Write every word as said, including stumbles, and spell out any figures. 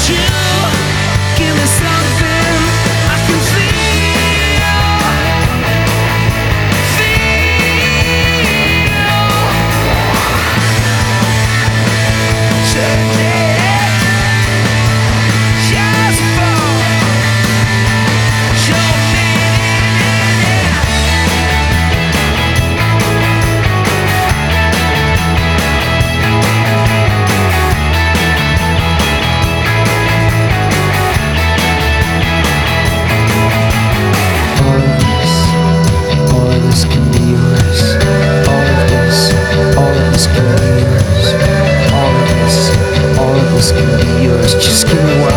you give me something I can feel, feel. Today, just for your minute. All of this, all of this can be yours. All of this, all of this can be yours. All of this, all of this can be yours. Just give me one.